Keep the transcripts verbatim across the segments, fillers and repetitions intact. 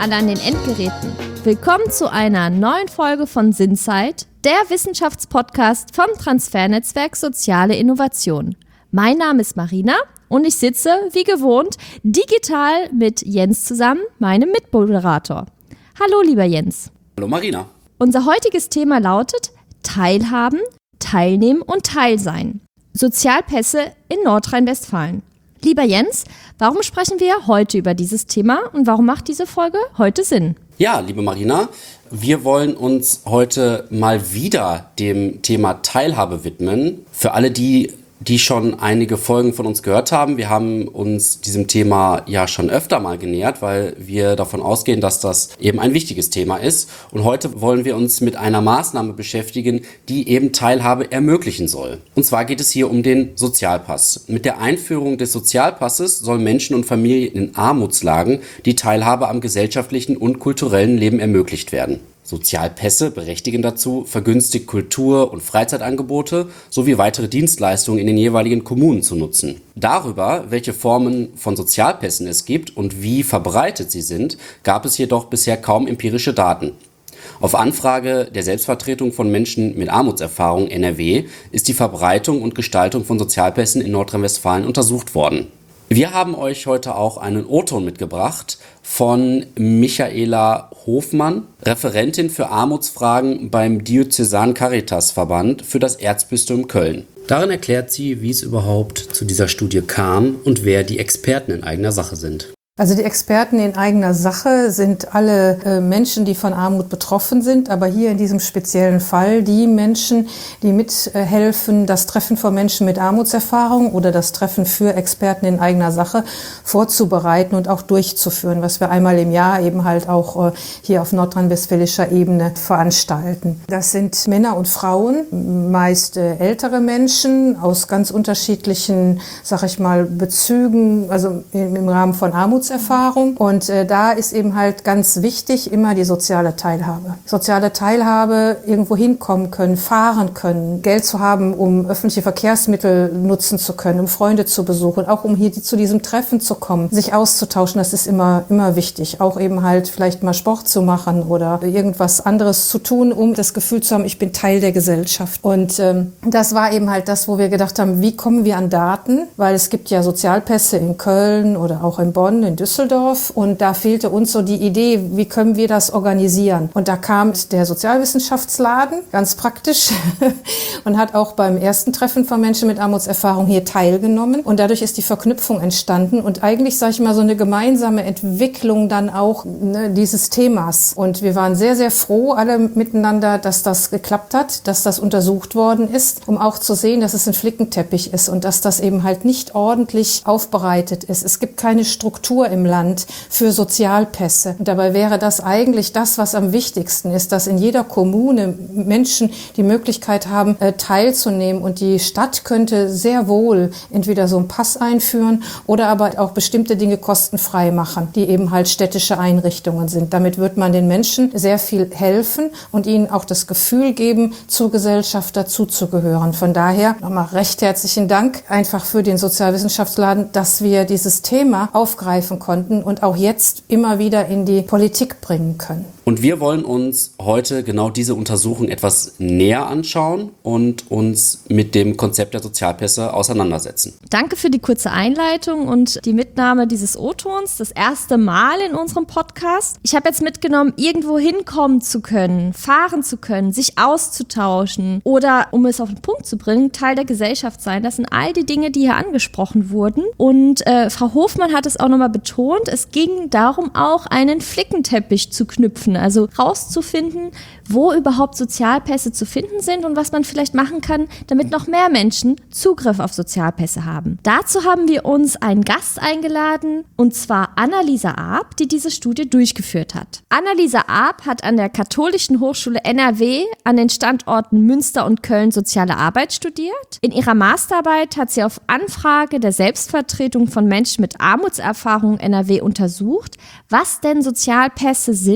alle an den Endgeräten. Willkommen zu einer neuen Folge von Sinnzeit, der Wissenschaftspodcast vom Transfernetzwerk Soziale Innovation. Mein Name ist Marina und ich sitze, wie gewohnt, digital mit Jens zusammen, meinem Mitmoderator. Hallo, lieber Jens. Hallo, Marina. Unser heutiges Thema lautet Teilhaben, Teilnehmen und Teilsein. Sozialpässe in Nordrhein-Westfalen. Lieber Jens, warum sprechen wir heute über dieses Thema und warum macht diese Folge heute Sinn? Ja, liebe Marina, wir wollen uns heute mal wieder dem Thema Teilhabe widmen. Für alle die, die schon einige Folgen von uns gehört haben, wir haben uns diesem Thema ja schon öfter mal genähert, weil wir davon ausgehen, dass das eben ein wichtiges Thema ist. Und heute wollen wir uns mit einer Maßnahme beschäftigen, die eben Teilhabe ermöglichen soll. Und zwar geht es hier um den Sozialpass. Mit der Einführung des Sozialpasses sollen Menschen und Familien in Armutslagen die Teilhabe am gesellschaftlichen und kulturellen Leben ermöglicht werden. Sozialpässe berechtigen dazu, vergünstigt Kultur- und Freizeitangebote sowie weitere Dienstleistungen in den jeweiligen Kommunen zu nutzen. Darüber, welche Formen von Sozialpässen es gibt und wie verbreitet sie sind, gab es jedoch bisher kaum empirische Daten. Auf Anfrage der Selbstvertretung von Menschen mit Armutserfahrung N R W ist die Verbreitung und Gestaltung von Sozialpässen in Nordrhein-Westfalen untersucht worden. Wir haben euch heute auch einen O-Ton mitgebracht von Michaela Hofmann, Referentin für Armutsfragen beim Diözesanen Caritasverband für das Erzbistum Köln. Darin erklärt sie, wie es überhaupt zu dieser Studie kam und wer die Experten in eigener Sache sind. Also die Experten in eigener Sache sind alle äh, Menschen, die von Armut betroffen sind, aber hier in diesem speziellen Fall die Menschen, die mithelfen, äh, das Treffen von Menschen mit Armutserfahrung oder das Treffen für Experten in eigener Sache vorzubereiten und auch durchzuführen, was wir einmal im Jahr eben halt auch äh, hier auf nordrhein-westfälischer Ebene veranstalten. Das sind Männer und Frauen, meist äh, ältere Menschen aus ganz unterschiedlichen, sag ich mal, Bezügen, also im, im Rahmen von Armuts Erfahrung. Und äh, da ist eben halt ganz wichtig immer die soziale Teilhabe. Soziale Teilhabe, irgendwo hinkommen können, fahren können, Geld zu haben, um öffentliche Verkehrsmittel nutzen zu können, um Freunde zu besuchen, auch um hier zu diesem Treffen zu kommen, sich auszutauschen, das ist immer, immer wichtig. Auch eben halt vielleicht mal Sport zu machen oder irgendwas anderes zu tun, um das Gefühl zu haben, ich bin Teil der Gesellschaft. Und ähm, das war eben halt das, wo wir gedacht haben, wie kommen wir an Daten? Weil es gibt ja Sozialpässe in Köln oder auch in Bonn, in Düsseldorf, und da fehlte uns so die Idee, wie können wir das organisieren? Und da kam der Sozialwissenschaftsladen, ganz praktisch, und hat auch beim ersten Treffen von Menschen mit Armutserfahrung hier teilgenommen, und dadurch ist die Verknüpfung entstanden und eigentlich, sage ich mal, so eine gemeinsame Entwicklung dann auch, ne, dieses Themas. Und wir waren sehr, sehr froh, alle miteinander, dass das geklappt hat, dass das untersucht worden ist, um auch zu sehen, dass es ein Flickenteppich ist und dass das eben halt nicht ordentlich aufbereitet ist. Es gibt keine Struktur im Land für Sozialpässe. Und dabei wäre das eigentlich das, was am wichtigsten ist, dass in jeder Kommune Menschen die Möglichkeit haben, teilzunehmen. Und die Stadt könnte sehr wohl entweder so einen Pass einführen oder aber auch bestimmte Dinge kostenfrei machen, die eben halt städtische Einrichtungen sind. Damit wird man den Menschen sehr viel helfen und ihnen auch das Gefühl geben, zur Gesellschaft dazuzugehören. Von daher nochmal recht herzlichen Dank einfach für den Sozialwissenschaftsladen, dass wir dieses Thema aufgreifen konnten und auch jetzt immer wieder in die Politik bringen können. Und wir wollen uns heute genau diese Untersuchung etwas näher anschauen und uns mit dem Konzept der Sozialpässe auseinandersetzen. Danke für die kurze Einleitung und die Mitnahme dieses O-Tons, das erste Mal in unserem Podcast. Ich habe jetzt mitgenommen, irgendwo hinkommen zu können, fahren zu können, sich auszutauschen oder, um es auf den Punkt zu bringen, Teil der Gesellschaft sein. Das sind all die Dinge, die hier angesprochen wurden. Und äh, Frau Hofmann hat es auch nochmal betont, es ging darum, auch einen Flickenteppich zu knüpfen, also rauszufinden, wo überhaupt Sozialpässe zu finden sind und was man vielleicht machen kann, damit noch mehr Menschen Zugriff auf Sozialpässe haben. Dazu haben wir uns einen Gast eingeladen, und zwar Annalisa Arp, die diese Studie durchgeführt hat. Annalisa Arp hat an der Katholischen Hochschule N R W an den Standorten Münster und Köln Soziale Arbeit studiert. In ihrer Masterarbeit hat sie auf Anfrage der Selbstvertretung von Menschen mit Armutserfahrung N R W untersucht, was denn Sozialpässe sind und wie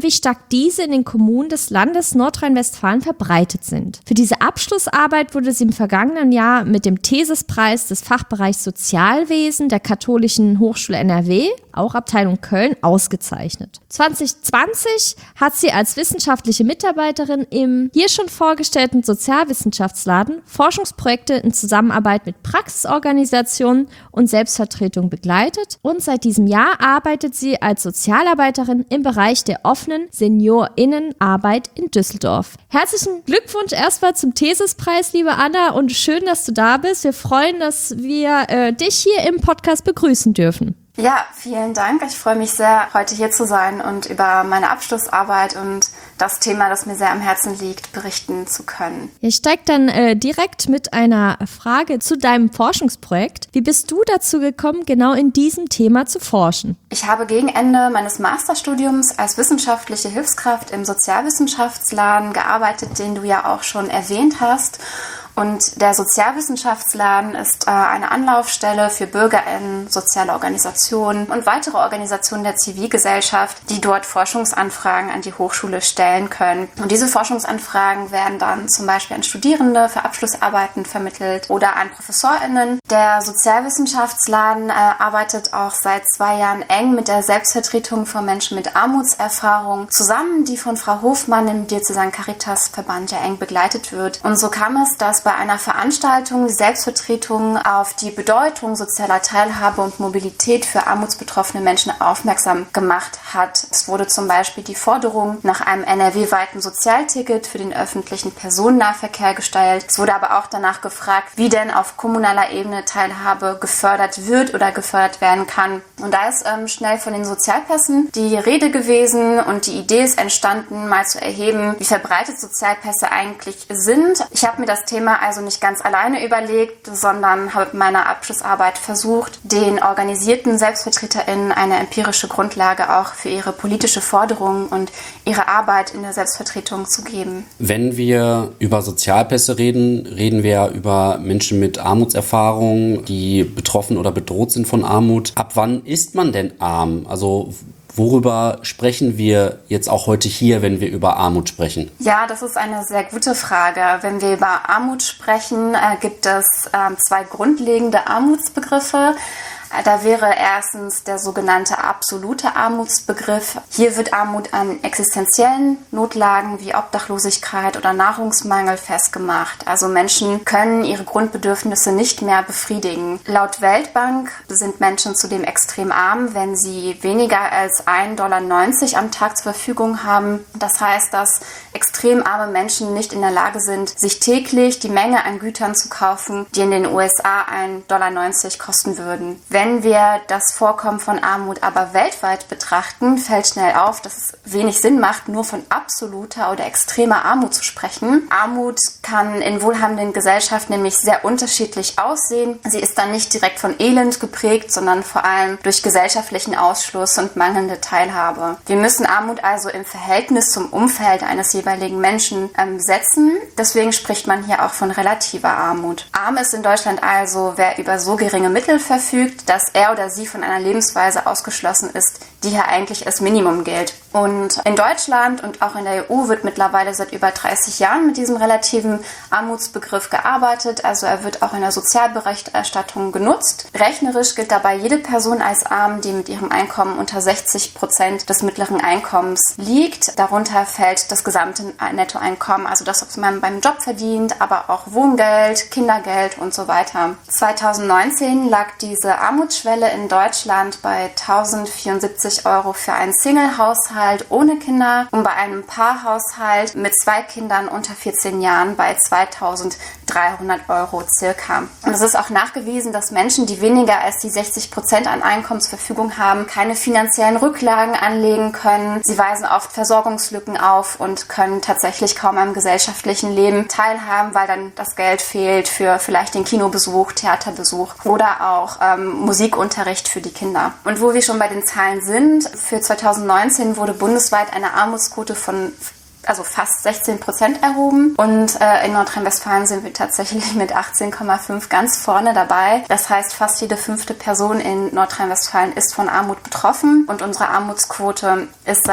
wie stark diese in den Kommunen des Landes Nordrhein-Westfalen verbreitet sind. Für diese Abschlussarbeit wurde sie im vergangenen Jahr mit dem Thesispreis des Fachbereichs Sozialwesen der Katholischen Hochschule N R W, auch Abteilung Köln, ausgezeichnet. zwanzig zwanzig hat sie als wissenschaftliche Mitarbeiterin im hier schon vorgestellten Sozialwissenschaftsladen Forschungsprojekte in Zusammenarbeit mit Praxisorganisationen und Selbstvertretung begleitet und seit diesem Jahr arbeitet sie als Sozialarbeiterin im Bereich der offenen SeniorInnenarbeit in Düsseldorf. Herzlichen Glückwunsch erstmal zum Thesispreis, liebe Anna, und schön, dass du da bist. Wir freuen, dass wir äh, dich hier im Podcast begrüßen dürfen. Ja, vielen Dank. Ich freue mich sehr, heute hier zu sein und über meine Abschlussarbeit und das Thema, das mir sehr am Herzen liegt, berichten zu können. Ich steige dann äh, direkt mit einer Frage zu deinem Forschungsprojekt. Wie bist du dazu gekommen, genau in diesem Thema zu forschen? Ich habe gegen Ende meines Masterstudiums als wissenschaftliche Hilfskraft im Sozialwissenschaftsladen gearbeitet, den du ja auch schon erwähnt hast. Und der Sozialwissenschaftsladen ist äh, eine Anlaufstelle für BürgerInnen, soziale Organisationen und weitere Organisationen der Zivilgesellschaft, die dort Forschungsanfragen an die Hochschule stellen können. Und diese Forschungsanfragen werden dann zum Beispiel an Studierende für Abschlussarbeiten vermittelt oder an ProfessorInnen. Der Sozialwissenschaftsladen äh, arbeitet auch seit zwei Jahren eng mit der Selbstvertretung von Menschen mit Armutserfahrung zusammen, die von Frau Hofmann im Diözesan Caritas-Verband ja eng begleitet wird. Und so kam es, dass bei einer Veranstaltung die Selbstvertretung auf die Bedeutung sozialer Teilhabe und Mobilität für armutsbetroffene Menschen aufmerksam gemacht hat. Es wurde zum Beispiel die Forderung nach einem N R W-weiten Sozialticket für den öffentlichen Personennahverkehr gestellt. Es wurde aber auch danach gefragt, wie denn auf kommunaler Ebene Teilhabe gefördert wird oder gefördert werden kann. Und da ist ähm, schnell von den Sozialpässen die Rede gewesen und die Idee ist entstanden, mal zu erheben, wie verbreitet Sozialpässe eigentlich sind. Ich habe mir das Thema also nicht ganz alleine überlegt, sondern habe mit meiner Abschlussarbeit versucht, den organisierten SelbstvertreterInnen eine empirische Grundlage auch für ihre politische Forderung und ihre Arbeit in der Selbstvertretung zu geben. Wenn wir über Sozialpässe reden, reden wir über Menschen mit Armutserfahrung, die betroffen oder bedroht sind von Armut. Ab wann ist man denn arm? Also worüber sprechen wir jetzt auch heute hier, wenn wir über Armut sprechen? Ja, das ist eine sehr gute Frage. Wenn wir über Armut sprechen, äh, gibt es äh, zwei grundlegende Armutsbegriffe. Da wäre erstens der sogenannte absolute Armutsbegriff. Hier wird Armut an existenziellen Notlagen wie Obdachlosigkeit oder Nahrungsmangel festgemacht. Also Menschen können ihre Grundbedürfnisse nicht mehr befriedigen. Laut Weltbank sind Menschen zudem extrem arm, wenn sie weniger als ein Dollar neunzig am Tag zur Verfügung haben. Das heißt, dass extrem arme Menschen nicht in der Lage sind, sich täglich die Menge an Gütern zu kaufen, die in den U S A ein Dollar neunzig kosten würden. Wenn wir das Vorkommen von Armut aber weltweit betrachten, fällt schnell auf, dass es wenig Sinn macht, nur von absoluter oder extremer Armut zu sprechen. Armut kann in wohlhabenden Gesellschaften nämlich sehr unterschiedlich aussehen. Sie ist dann nicht direkt von Elend geprägt, sondern vor allem durch gesellschaftlichen Ausschluss und mangelnde Teilhabe. Wir müssen Armut also im Verhältnis zum Umfeld eines jeweiligen Menschen ähm, setzen. Deswegen spricht man hier auch von relativer Armut. Arm ist in Deutschland also, wer über so geringe Mittel verfügt, dass er oder sie von einer Lebensweise ausgeschlossen ist, die hier eigentlich als Minimum gilt. Und in Deutschland und auch in der E U wird mittlerweile seit über dreißig Jahren mit diesem relativen Armutsbegriff gearbeitet. Also er wird auch in der Sozialberichterstattung genutzt. Rechnerisch gilt dabei jede Person als arm, die mit ihrem Einkommen unter sechzig Prozent des mittleren Einkommens liegt. Darunter fällt das gesamte Nettoeinkommen, also das, was man beim Job verdient, aber auch Wohngeld, Kindergeld und so weiter. zweitausendneunzehn lag diese Armutsschwelle in Deutschland bei tausendvierundsiebzig Euro für einen Single-Haushalt ohne Kinder und bei einem Paarhaushalt mit zwei Kindern unter vierzehn Jahren bei zweitausenddreihundert Euro circa. Und es ist auch nachgewiesen, dass Menschen, die weniger als die sechzig Prozent an Einkommen zur Verfügung haben, keine finanziellen Rücklagen anlegen können. Sie weisen oft Versorgungslücken auf und können tatsächlich kaum am gesellschaftlichen Leben teilhaben, weil dann das Geld fehlt für vielleicht den Kinobesuch, Theaterbesuch oder auch ähm, Musikunterricht für die Kinder. Und wo wir schon bei den Zahlen sind, für zweitausendneunzehn wurde bundesweit eine Armutsquote von also fast sechzehn Prozent erhoben und äh, in Nordrhein-Westfalen sind wir tatsächlich mit achtzehn Komma fünf ganz vorne dabei. Das heißt, fast jede fünfte Person in Nordrhein-Westfalen ist von Armut betroffen und unsere Armutsquote ist seit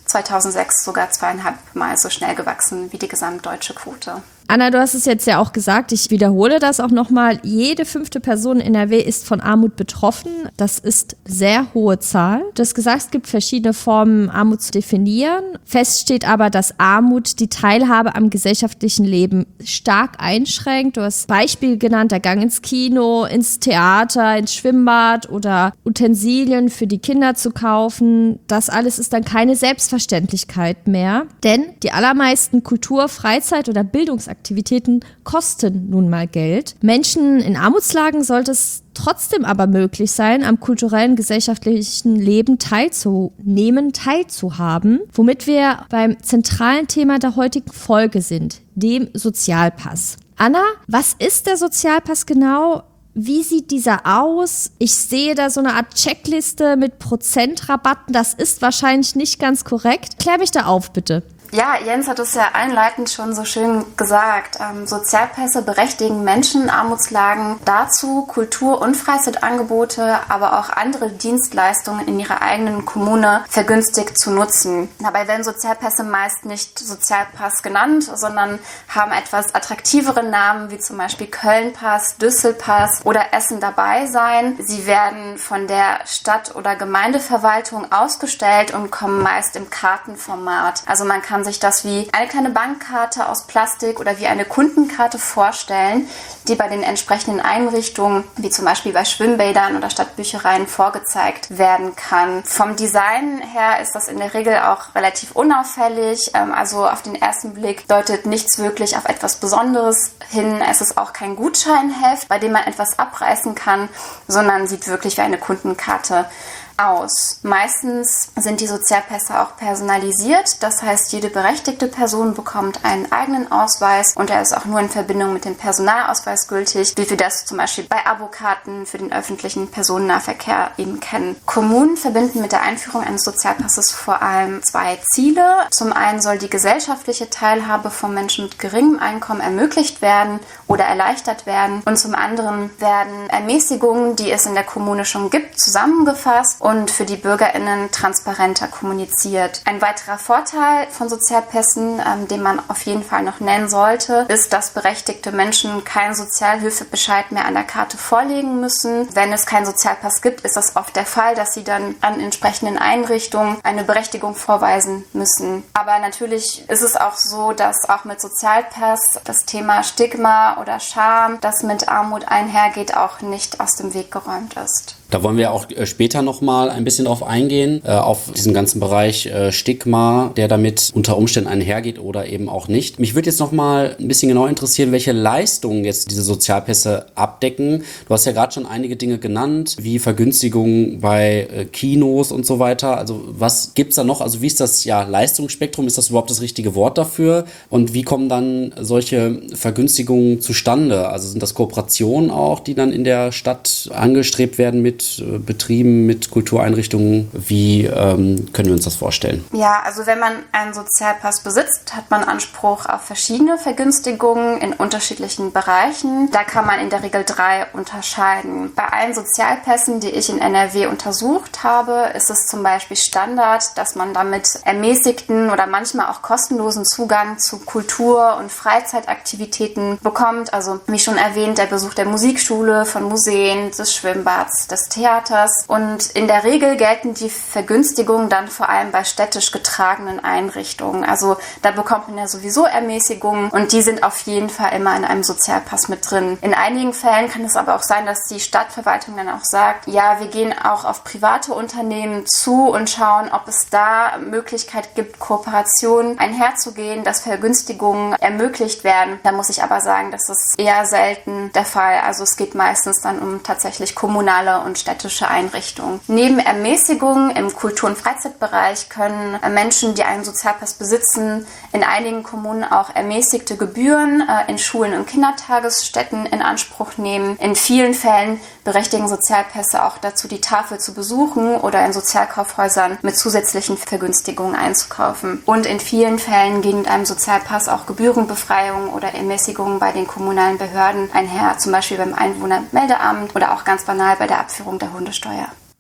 zweitausendsechs sogar zweieinhalb Mal so schnell gewachsen wie die gesamtdeutsche Quote. Anna, du hast es jetzt ja auch gesagt, ich wiederhole das auch nochmal. Jede fünfte Person in N R W ist von Armut betroffen. Das ist sehr hohe Zahl. Du hast gesagt, es gibt verschiedene Formen, Armut zu definieren. Fest steht aber, dass Armut die Teilhabe am gesellschaftlichen Leben stark einschränkt. Du hast Beispiele genannt, der Gang ins Kino, ins Theater, ins Schwimmbad oder Utensilien für die Kinder zu kaufen. Das alles ist dann keine Selbstverständlichkeit mehr. Denn die allermeisten Kultur-, Freizeit- oder Bildungsaktivitäten Aktivitäten kosten nun mal Geld. Menschen in Armutslagen sollte es trotzdem aber möglich sein, am kulturellen, gesellschaftlichen Leben teilzunehmen, teilzuhaben, womit wir beim zentralen Thema der heutigen Folge sind, dem Sozialpass. Anna, was ist der Sozialpass genau? Wie sieht dieser aus? Ich sehe da so eine Art Checkliste mit Prozentrabatten. Das ist wahrscheinlich nicht ganz korrekt. Klär mich da auf, bitte. Ja, Jens hat es ja einleitend schon so schön gesagt. Ähm, Sozialpässe berechtigen Menschen in Armutslagen dazu, Kultur- und Freizeitangebote, aber auch andere Dienstleistungen in ihrer eigenen Kommune vergünstigt zu nutzen. Dabei werden Sozialpässe meist nicht Sozialpass genannt, sondern haben etwas attraktivere Namen, wie zum Beispiel Köln-Pass, Düsselpass oder Essen dabei sein. Sie werden von der Stadt- oder Gemeindeverwaltung ausgestellt und kommen meist im Kartenformat. Also man kann sich das wie eine kleine Bankkarte aus Plastik oder wie eine Kundenkarte vorstellen, die bei den entsprechenden Einrichtungen, wie zum Beispiel bei Schwimmbädern oder Stadtbüchereien, vorgezeigt werden kann. Vom Design her ist das in der Regel auch relativ unauffällig. Also auf den ersten Blick deutet nichts wirklich auf etwas Besonderes hin. Es ist auch kein Gutscheinheft, bei dem man etwas abreißen kann, sondern sieht wirklich wie eine Kundenkarte aus. Meistens sind die Sozialpässe auch personalisiert, das heißt, jede berechtigte Person bekommt einen eigenen Ausweis und er ist auch nur in Verbindung mit dem Personalausweis gültig, wie wir das zum Beispiel bei Abokarten für den öffentlichen Personennahverkehr eben kennen. Kommunen verbinden mit der Einführung eines Sozialpasses vor allem zwei Ziele. Zum einen soll die gesellschaftliche Teilhabe von Menschen mit geringem Einkommen ermöglicht werden oder erleichtert werden und zum anderen werden Ermäßigungen, die es in der Kommune schon gibt, zusammengefasst und für die BürgerInnen transparenter kommuniziert. Ein weiterer Vorteil von Sozialpässen, ähm, den man auf jeden Fall noch nennen sollte, ist, dass berechtigte Menschen keinen Sozialhilfebescheid mehr an der Karte vorlegen müssen. Wenn es keinen Sozialpass gibt, ist das oft der Fall, dass sie dann an entsprechenden Einrichtungen eine Berechtigung vorweisen müssen. Aber natürlich ist es auch so, dass auch mit Sozialpass das Thema Stigma oder Scham, das mit Armut einhergeht, auch nicht aus dem Weg geräumt ist. Da wollen wir auch später nochmal ein bisschen drauf eingehen, äh, auf diesen ganzen Bereich äh, Stigma, der damit unter Umständen einhergeht oder eben auch nicht. Mich würde jetzt nochmal ein bisschen genau interessieren, welche Leistungen jetzt diese Sozialpässe abdecken. Du hast ja gerade schon einige Dinge genannt, wie Vergünstigungen bei äh, Kinos und so weiter. Also was gibt's da noch? Also wie ist das ja Leistungsspektrum? Ist das überhaupt das richtige Wort dafür? Und wie kommen dann solche Vergünstigungen zustande? Also sind das Kooperationen auch, die dann in der Stadt angestrebt werden mit Betrieben, mit Kultureinrichtungen? Wie ähm, können wir uns das vorstellen? Ja, also wenn man einen Sozialpass besitzt, hat man Anspruch auf verschiedene Vergünstigungen in unterschiedlichen Bereichen. Da kann man in der Regel drei unterscheiden. Bei allen Sozialpässen, die ich in N R W untersucht habe, ist es zum Beispiel Standard, dass man damit ermäßigten oder manchmal auch kostenlosen Zugang zu Kultur- und Freizeitaktivitäten bekommt. Also wie schon erwähnt, der Besuch der Musikschule, von Museen, des Schwimmbads, des Theaters. Und in der Regel gelten die Vergünstigungen dann vor allem bei städtisch getragenen Einrichtungen. Also da bekommt man ja sowieso Ermäßigungen und die sind auf jeden Fall immer in einem Sozialpass mit drin. In einigen Fällen kann es aber auch sein, dass die Stadtverwaltung dann auch sagt, ja, wir gehen auch auf private Unternehmen zu und schauen, ob es da Möglichkeit gibt, Kooperationen einherzugehen, dass Vergünstigungen ermöglicht werden. Da muss ich aber sagen, das ist eher selten der Fall. Also es geht meistens dann um tatsächlich kommunale und städtische Einrichtungen. Neben Ermäßigungen im Kultur- und Freizeitbereich können Menschen, die einen Sozialpass besitzen, in einigen Kommunen auch ermäßigte Gebühren äh, in Schulen und Kindertagesstätten in Anspruch nehmen. In vielen Fällen berechtigen Sozialpässe auch dazu, die Tafel zu besuchen oder in Sozialkaufhäusern mit zusätzlichen Vergünstigungen einzukaufen. Und in vielen Fällen gehen mit einem Sozialpass auch Gebührenbefreiungen oder Ermäßigungen bei den kommunalen Behörden einher, zum Beispiel beim Einwohnermeldeamt oder auch ganz banal bei der Abführung der Hundesteuer.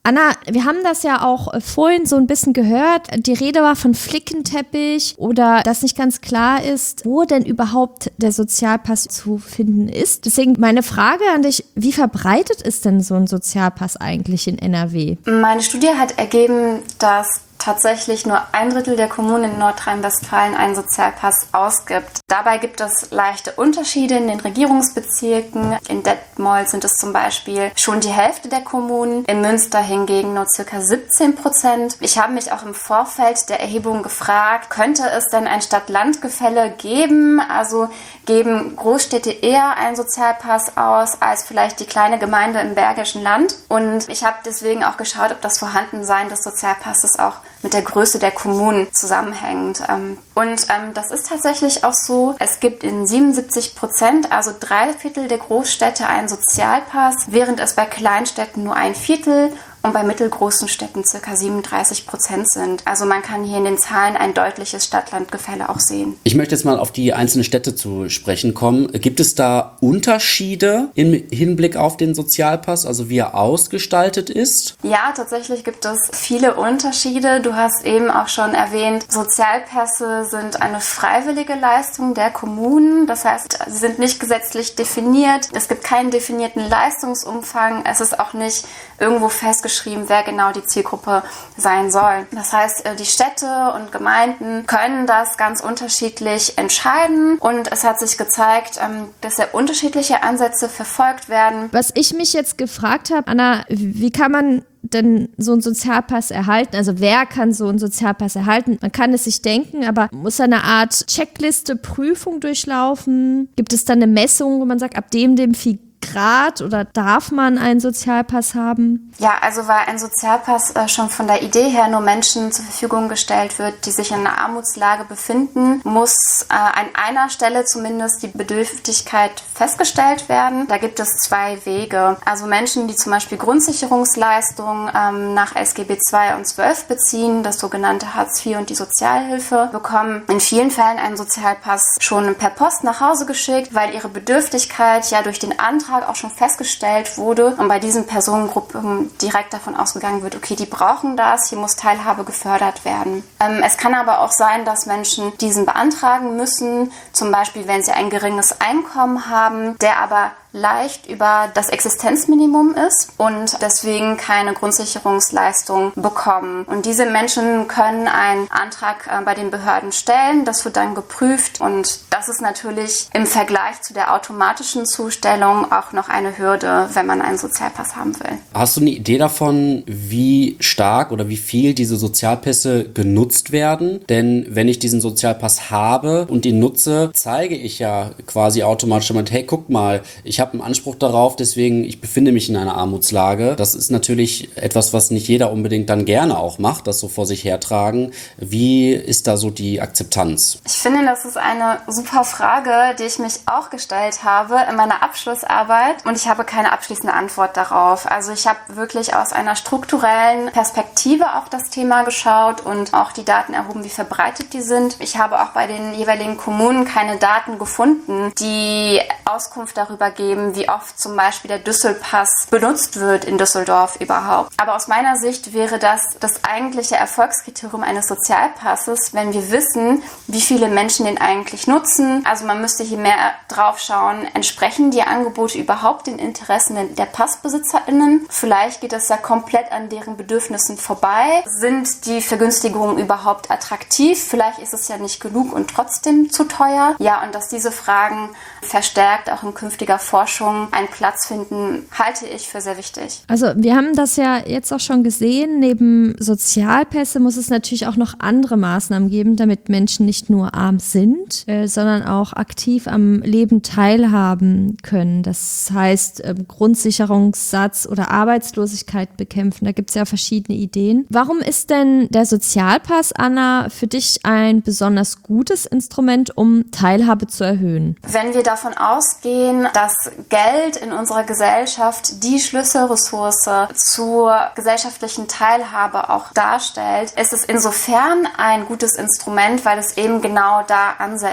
Anna, wir haben das ja auch vorhin so ein bisschen gehört. Die Rede war von Flickenteppich oder dass nicht ganz klar ist, wo denn überhaupt der Sozialpass zu finden ist. Deswegen meine Frage an dich, wie verbreitet ist denn so ein Sozialpass eigentlich in N R W? Meine Studie hat ergeben, dass tatsächlich nur ein Drittel der Kommunen in Nordrhein-Westfalen einen Sozialpass ausgibt. Dabei gibt es leichte Unterschiede in den Regierungsbezirken. In Detmold sind es zum Beispiel schon die Hälfte der Kommunen, in Münster hingegen nur ca. siebzehn Prozent. Ich habe mich auch im Vorfeld der Erhebung gefragt, könnte es denn ein Stadt-Land-Gefälle geben? Also geben Großstädte eher einen Sozialpass aus als vielleicht die kleine Gemeinde im Bergischen Land? Und ich habe deswegen auch geschaut, ob das Vorhandensein des Sozialpasses auch mit der Größe der Kommunen zusammenhängt. Und das ist tatsächlich auch so. Es gibt in siebenundsiebzig Prozent, also drei Viertel der Großstädte, einen Sozialpass, während es bei Kleinstädten nur ein Viertel und bei mittelgroßen Städten ca. siebenunddreißig Prozent sind. Also man kann hier in den Zahlen ein deutliches Stadt-Land-Gefälle auch sehen. Ich möchte jetzt mal auf die einzelnen Städte zu sprechen kommen. Gibt es da Unterschiede im Hinblick auf den Sozialpass, also wie er ausgestaltet ist? Ja, tatsächlich gibt es viele Unterschiede. Du hast eben auch schon erwähnt, Sozialpässe sind eine freiwillige Leistung der Kommunen. Das heißt, sie sind nicht gesetzlich definiert. Es gibt keinen definierten Leistungsumfang. Es ist auch nicht irgendwo festgeschrieben, wer genau die Zielgruppe sein soll. Das heißt, die Städte und Gemeinden können das ganz unterschiedlich entscheiden und es hat sich gezeigt, dass sehr unterschiedliche Ansätze verfolgt werden. Was ich mich jetzt gefragt habe, Anna, wie kann man denn so einen Sozialpass erhalten? Also wer kann so einen Sozialpass erhalten? Man kann es sich denken, aber muss eine Art Checkliste, Prüfung durchlaufen? Gibt es dann eine Messung, wo man sagt, ab dem, dem viel Grad oder darf man einen Sozialpass haben? Ja, also weil ein Sozialpass äh, schon von der Idee her nur Menschen zur Verfügung gestellt wird, die sich in einer Armutslage befinden, muss äh, an einer Stelle zumindest die Bedürftigkeit festgestellt werden. Da gibt es zwei Wege. Also Menschen, die zum Beispiel Grundsicherungsleistungen ähm, nach S G B zwei und zwölf beziehen, das sogenannte Hartz vier und die Sozialhilfe, bekommen in vielen Fällen einen Sozialpass schon per Post nach Hause geschickt, weil ihre Bedürftigkeit ja durch den Antrag auch schon festgestellt wurde und bei diesen Personengruppen direkt davon ausgegangen wird, okay, die brauchen das, hier muss Teilhabe gefördert werden. Ähm, es kann aber auch sein, dass Menschen diesen beantragen müssen, zum Beispiel wenn sie ein geringes Einkommen haben, der aber leicht über das Existenzminimum ist und deswegen keine Grundsicherungsleistung bekommen. Und diese Menschen können einen Antrag äh, bei den Behörden stellen, das wird dann geprüft und das ist natürlich im Vergleich zu der automatischen Zustellung auch noch eine Hürde, wenn man einen Sozialpass haben will. Hast du eine Idee davon, wie stark oder wie viel diese Sozialpässe genutzt werden? Denn wenn ich diesen Sozialpass habe und ihn nutze, zeige ich ja quasi automatisch damit, hey, guck mal, ich habe einen Anspruch darauf, deswegen ich befinde mich in einer Armutslage. Das ist natürlich etwas, was nicht jeder unbedingt dann gerne auch macht, das so vor sich hertragen. Wie ist da so die Akzeptanz? Ich finde, das ist eine super Frage, die ich mich auch gestellt habe in meiner Abschlussarbeit und ich habe keine abschließende Antwort darauf. Also ich habe wirklich aus einer strukturellen Perspektive auf das Thema geschaut und auch die Daten erhoben, wie verbreitet die sind. Ich habe auch bei den jeweiligen Kommunen keine Daten gefunden, die Auskunft darüber geben, wie oft zum Beispiel der Düsselpass benutzt wird in Düsseldorf überhaupt. Aber aus meiner Sicht wäre das das eigentliche Erfolgskriterium eines Sozialpasses, wenn wir wissen, wie viele Menschen den eigentlich nutzen. Also man müsste hier mehr drauf schauen, entsprechen die Angebote überhaupt den Interessen der PassbesitzerInnen? Vielleicht geht das ja komplett an deren Bedürfnissen vorbei. Sind die Vergünstigungen überhaupt attraktiv? Vielleicht ist es ja nicht genug und trotzdem zu teuer. Ja, und dass diese Fragen verstärkt auch in künftiger Forschung einen Platz finden, halte ich für sehr wichtig. Also wir haben das ja jetzt auch schon gesehen, neben Sozialpässe muss es natürlich auch noch andere Maßnahmen geben, damit Menschen nicht nur arm sind, äh, sondern auch aktiv am Leben teilhaben können. Das heißt äh, Grundsicherungssatz oder Arbeitslosigkeit bekämpfen, da gibt es ja verschiedene Ideen. Warum ist denn der Sozialpass, Anna, für dich ein besonders gutes Instrument, um Teilhabe zu erhöhen? Wenn wir davon ausgehen, dass Geld in unserer Gesellschaft die Schlüsselressource zur gesellschaftlichen Teilhabe auch darstellt, ist es insofern ein gutes Instrument, weil es eben genau da ansetzt.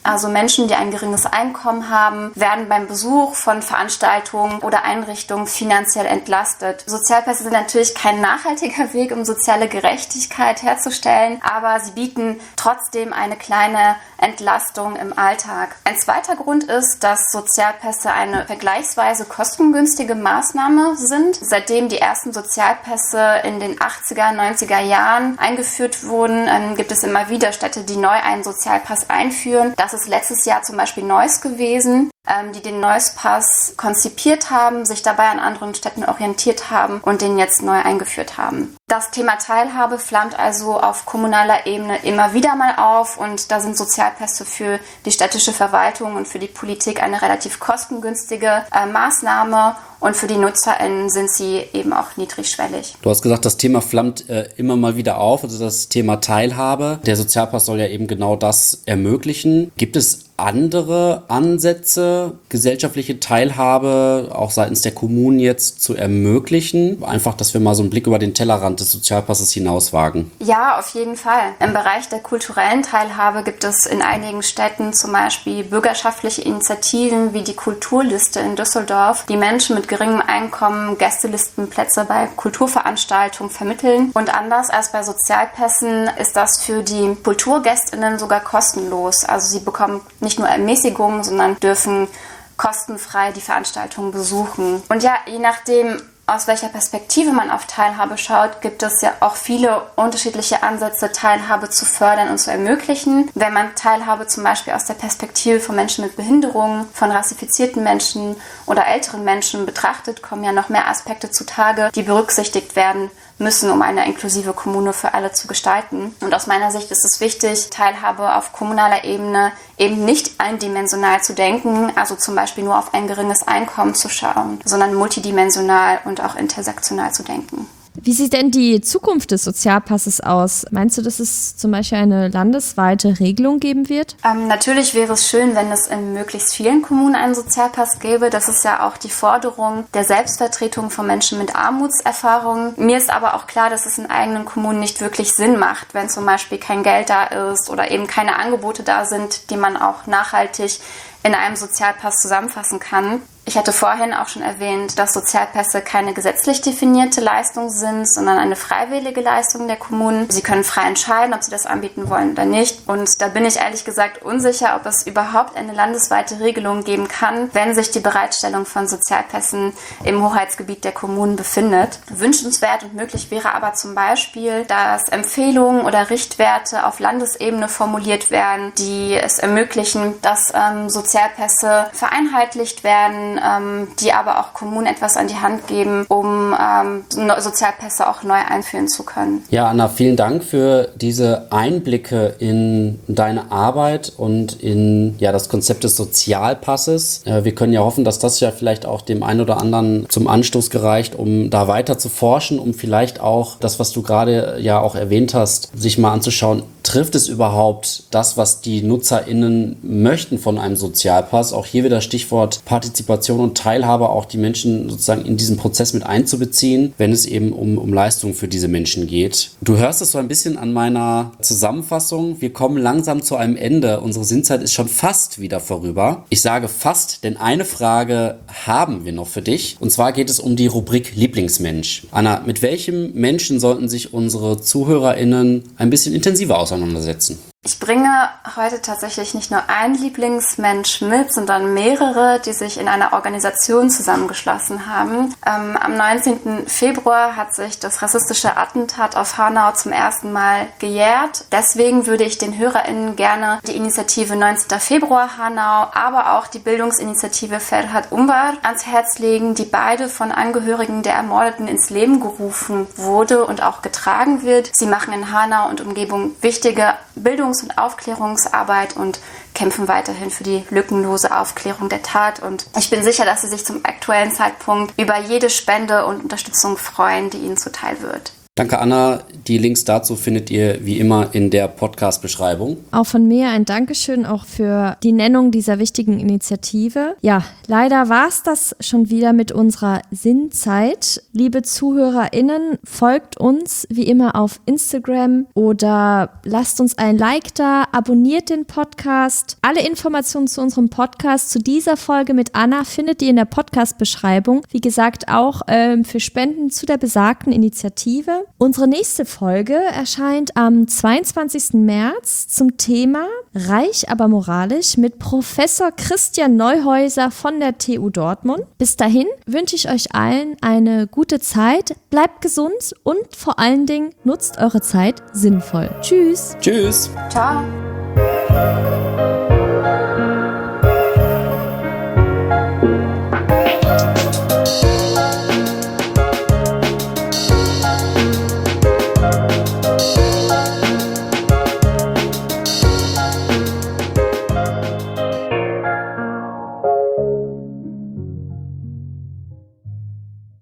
Also Menschen, die ein geringes Einkommen haben, werden beim Besuch von Veranstaltungen oder Einrichtungen finanziell entlastet. Sozialpässe sind natürlich kein nachhaltiger Weg, um soziale Gerechtigkeit herzustellen, aber sie bieten trotzdem eine kleine Entlastung im Alltag. Ein zweiter Grund ist, dass Sozialpässe eine vergleichsweise kostengünstige Maßnahme sind. Seitdem die ersten Sozialpässe in den achtziger, neunziger Jahren eingeführt wurden, gibt es immer wieder Städte, die neu einen Sozialpass einführen. Das ist letztes Jahr zum Beispiel Neuss gewesen, die den Neuss-Pass konzipiert haben, sich dabei an anderen Städten orientiert haben und den jetzt neu eingeführt haben. Das Thema Teilhabe flammt also auf kommunaler Ebene immer wieder mal auf und da sind Sozialpässe für die städtische Verwaltung und für die Politik eine relativ kostengünstige äh, Maßnahme und für die NutzerInnen sind sie eben auch niedrigschwellig. Du hast gesagt, das Thema flammt äh, immer mal wieder auf, also das Thema Teilhabe. Der Sozialpass soll ja eben genau das ermöglichen. Gibt es andere Ansätze, gesellschaftliche Teilhabe auch seitens der Kommunen jetzt zu ermöglichen? Einfach, dass wir mal so einen Blick über den Tellerrand des Sozialpasses hinauswagen. Ja, auf jeden Fall. Im Bereich der kulturellen Teilhabe gibt es in einigen Städten zum Beispiel bürgerschaftliche Initiativen wie die Kulturliste in Düsseldorf, die Menschen mit geringem Einkommen Gästelistenplätze bei Kulturveranstaltungen vermitteln. Und anders als bei Sozialpässen ist das für die KulturgästInnen sogar kostenlos. Also sie bekommen nicht nur Ermäßigungen, sondern dürfen kostenfrei die Veranstaltungen besuchen. Und ja, je nachdem, aus welcher Perspektive man auf Teilhabe schaut, gibt es ja auch viele unterschiedliche Ansätze, Teilhabe zu fördern und zu ermöglichen. Wenn man Teilhabe zum Beispiel aus der Perspektive von Menschen mit Behinderungen, von rassifizierten Menschen oder älteren Menschen betrachtet, kommen ja noch mehr Aspekte zutage, die berücksichtigt werden müssen, um eine inklusive Kommune für alle zu gestalten. Und aus meiner Sicht ist es wichtig, Teilhabe auf kommunaler Ebene eben nicht eindimensional zu denken, also zum Beispiel nur auf ein geringes Einkommen zu schauen, sondern multidimensional und auch intersektional zu denken. Wie sieht denn die Zukunft des Sozialpasses aus? Meinst du, dass es zum Beispiel eine landesweite Regelung geben wird? Ähm, natürlich wäre es schön, wenn es in möglichst vielen Kommunen einen Sozialpass gäbe. Das ist ja auch die Forderung der Selbstvertretung von Menschen mit Armutserfahrungen. Mir ist aber auch klar, dass es in eigenen Kommunen nicht wirklich Sinn macht, wenn zum Beispiel kein Geld da ist oder eben keine Angebote da sind, die man auch nachhaltig in einem Sozialpass zusammenfassen kann. Ich hatte vorhin auch schon erwähnt, dass Sozialpässe keine gesetzlich definierte Leistung sind, sondern eine freiwillige Leistung der Kommunen. Sie können frei entscheiden, ob sie das anbieten wollen oder nicht. Und da bin ich ehrlich gesagt unsicher, ob es überhaupt eine landesweite Regelung geben kann, wenn sich die Bereitstellung von Sozialpässen im Hoheitsgebiet der Kommunen befindet. Wünschenswert und möglich wäre aber zum Beispiel, dass Empfehlungen oder Richtwerte auf Landesebene formuliert werden, die es ermöglichen, dass ähm, Sozialpässe vereinheitlicht werden, die aber auch Kommunen etwas an die Hand geben, um ähm, Sozialpässe auch neu einführen zu können. Ja, Anna, vielen Dank für diese Einblicke in deine Arbeit und in ja, das Konzept des Sozialpasses. Äh, wir können ja hoffen, dass das ja vielleicht auch dem einen oder anderen zum Anstoß gereicht, um da weiter zu forschen, um vielleicht auch das, was du gerade ja auch erwähnt hast, sich mal anzuschauen, trifft es überhaupt das, was die NutzerInnen möchten von einem Sozialpass? Auch hier wieder Stichwort Partizipation und Teilhabe, auch die Menschen sozusagen in diesen Prozess mit einzubeziehen, wenn es eben um, um Leistungen für diese Menschen geht. Du hörst es so ein bisschen an meiner Zusammenfassung. Wir kommen langsam zu einem Ende. Unsere Sinnzeit ist schon fast wieder vorüber. Ich sage fast, denn eine Frage haben wir noch für dich. Und zwar geht es um die Rubrik Lieblingsmensch. Anna, mit welchem Menschen sollten sich unsere ZuhörerInnen ein bisschen intensiver auseinandersetzen? Ich bringe heute tatsächlich nicht nur einen Lieblingsmensch mit, sondern mehrere, die sich in einer Organisation zusammengeschlossen haben. Ähm, am neunzehnten Februar hat sich das rassistische Attentat auf Hanau zum ersten Mal gejährt. Deswegen würde ich den HörerInnen gerne die Initiative neunzehnten Februar Hanau, aber auch die Bildungsinitiative Ferhat Umbar ans Herz legen, die beide von Angehörigen der Ermordeten ins Leben gerufen wurde und auch getragen wird. Sie machen in Hanau und Umgebung wichtige Bildungs- und Aufklärungsarbeit und kämpfen weiterhin für die lückenlose Aufklärung der Tat. Und ich bin sicher, dass sie sich zum aktuellen Zeitpunkt über jede Spende und Unterstützung freuen, die ihnen zuteil wird. Danke, Anna. Die Links dazu findet ihr wie immer in der Podcast-Beschreibung. Auch von mir ein Dankeschön auch für die Nennung dieser wichtigen Initiative. Ja, leider war es das schon wieder mit unserer Sinnzeit. Liebe ZuhörerInnen, folgt uns wie immer auf Instagram oder lasst uns ein Like da, abonniert den Podcast. Alle Informationen zu unserem Podcast, zu dieser Folge mit Anna, findet ihr in der Podcast-Beschreibung. Wie gesagt, auch ähm, für Spenden zu der besagten Initiative. Unsere nächste Folge erscheint am zweiundzwanzigsten März zum Thema Reich, aber moralisch mit Professor Christian Neuhäuser von der T U Dortmund. Bis dahin wünsche ich euch allen eine gute Zeit, bleibt gesund und vor allen Dingen nutzt eure Zeit sinnvoll. Tschüss. Tschüss. Ciao.